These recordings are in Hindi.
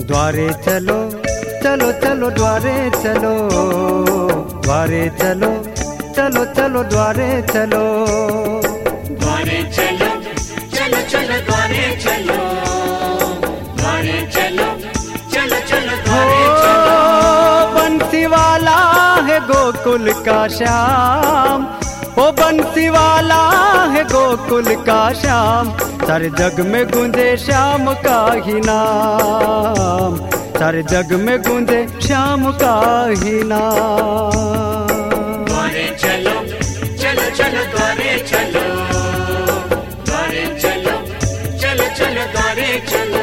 द्वारे चलो चलो चलो द्वारे चलो, द्वारे चलो चलो चलो द्वारे चलो, द्वारे चलो चलो चलो द्वारे चलो, द्वारे चलो चलो चलो द्वारे चलो। बंसी वाला है गोकुल का श्याम, ओ बंसी वाला है गोकुल का श्याम, सारे जग में गूंजे श्याम का ही नाम, सारे जग में गूंजे श्याम का ही नाम। द्वारे चलो चलो चलो द्वारे चलो, द्वारे चलो चलो चलो द्वारे चलो।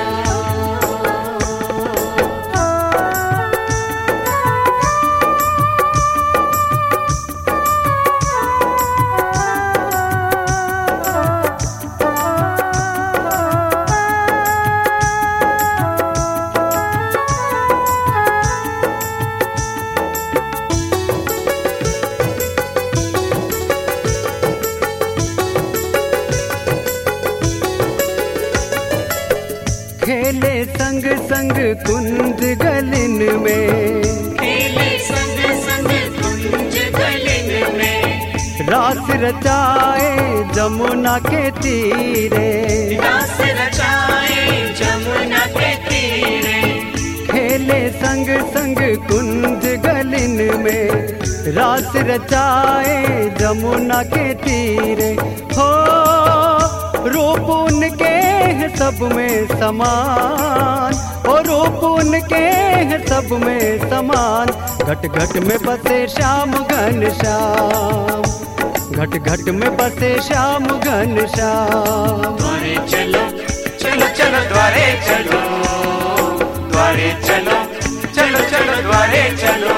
खेले संग संग कुंज गलिन में, खेले संग संग कुंज गलिन में, रास रचाए जमुना के तीरे, रास रचाए जमुना के तीरे। खेले संग संग कुंज गलिन में, रास रचाए जमुना के तीरे। हो रूप उनके है सब में समान, और रूप उनके है सब में समान, घट घट में बसे श्याम घन श्याम, घट घट में बसे श्याम घन श्याम। द्वारे चलो चलो चलो द्वारे चलो, द्वारे चलो चलो चलो द्वारे चलो।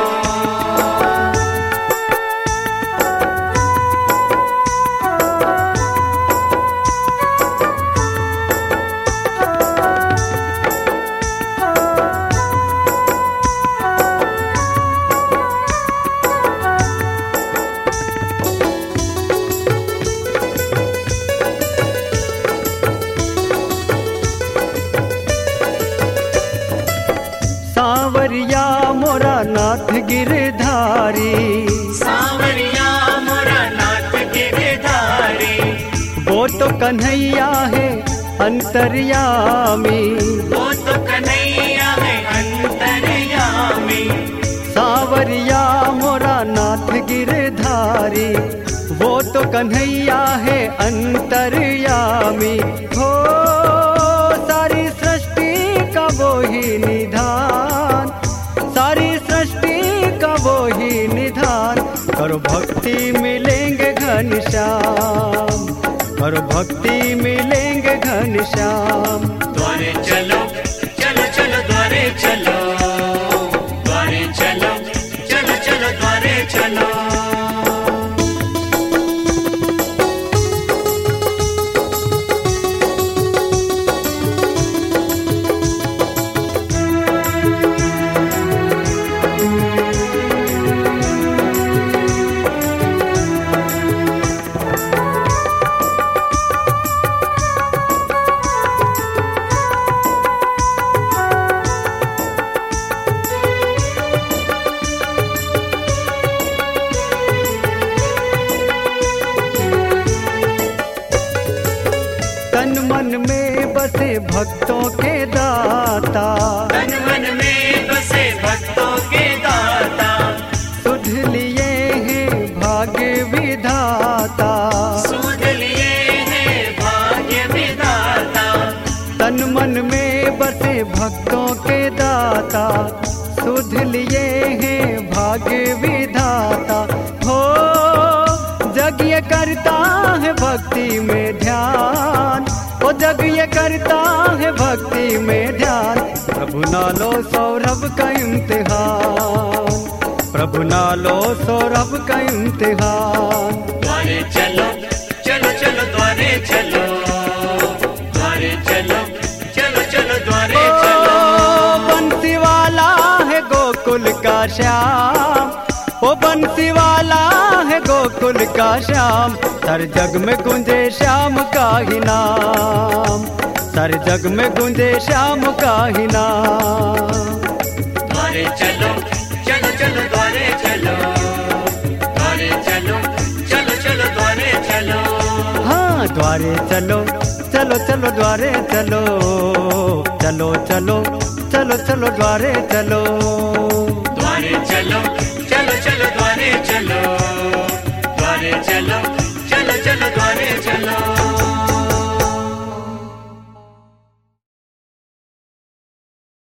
सांवरिया मोरा नाथ गिरधारी, सांवरिया मोरा नाथ गिरधारी, वो तो कन्हैया है अंतर्यामी, वो तो कन्हैया है अंतर्यामी। सांवरिया मोरा नाथ गिरधारी, वो तो कन्हैया है अंतर्यामी। हो सारी सृष्टि का वो ही निधान, सारी सृष्टि का वो ही निधान, करो भक्ति मिलेंगे घनश्याम, करो भक्ति मिलेंगे घनश्याम। द्वारे चलो चलो चलो द्वारे चलो, द्वारे चलो चलो चलो द्वारे चलो। तन मन में बसे भक्तों के दाता, तन मन में बसे भक्तों के दाता, सुध लिए हैं भाग्य विधाता, सुध लिए हैं भाग्य विधाता। तन मन में बसे भक्तों के दाता, सुध लिए हैं भाग्य विधाता। हो जग ये करता है भक्ति में ध्यान, ओ जग ये करता है भक्ति में ध्यान, प्रभु ना लो सौरभ का इम्तिहान, प्रभु ना लो सौरभ का इम्तिहान। द्वारे चलो चलो चलो द्वारे चलो, द्वारे चलो चलो चलो द्वारे चलो। बंसी वाला है गोकुल का श्याम, ओ बंसी वाला है गोकुल का श्याम, हर जग में गूंजे श्याम का ही नाम, सारे जग में गूंजे श्याम का ही नाम। द्वारे चलो चलो चलो द्वारे चलो, द्वारे चलो चलो चलो द्वारे चलो। हाँ द्वारे चलो चलो चलो द्वारे चलो, चलो चलो चलो चलो द्वारे चलो।